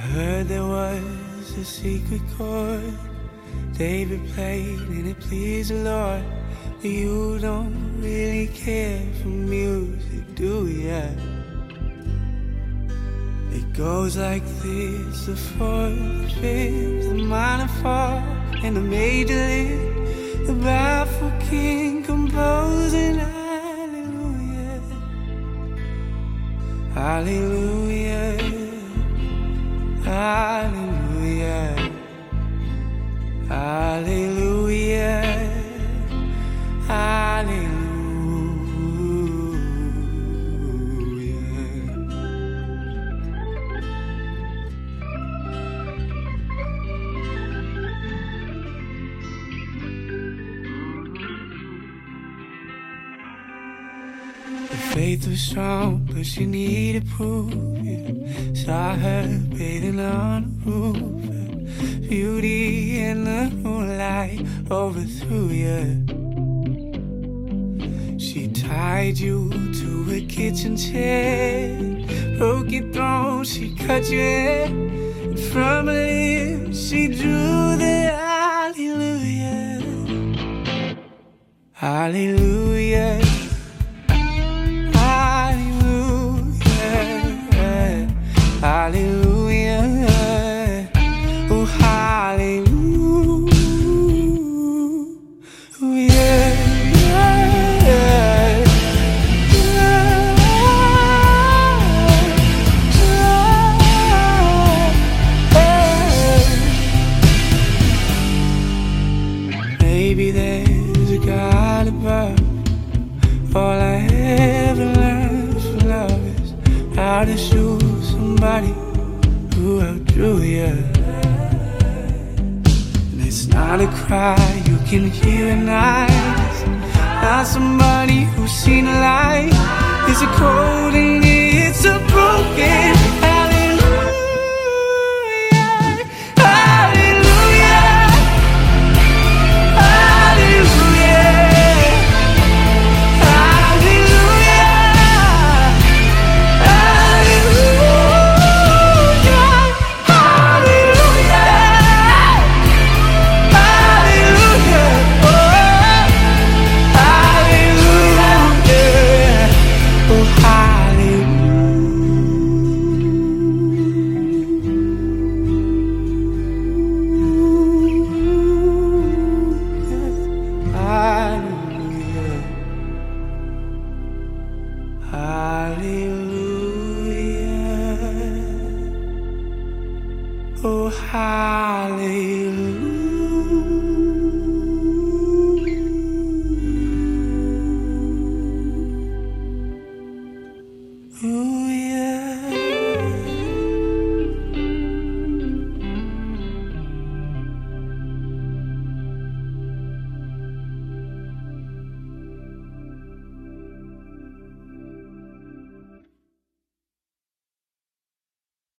Heard there was a secret chord David played and it pleased the Lord. You don't really care for music, do ya? It goes like this: the fourth, the fifth, the minor fall, and the major lift. The baffled king composing hallelujah, hallelujah, hallelujah, hallelujah, hallelujah. Faith was strong, but she needed proof. Yeah. Saw her bathing on the roof. Yeah. Beauty in the moonlight overthrew you. She tied you to a kitchen chair, broke your throne, she cut your hair, and from her lips she drew the hallelujah, hallelujah. Hallelujah, oh hallelujah, maybe there's a God above. All I ever learned from love is how to shoot somebody who outdrew you. And it's not a cry you can hear at night, not somebody who's seen a light. It's a cold and it's a broken hallelujah, hallelujah, hallelujah, hallelujah, oh hallelujah.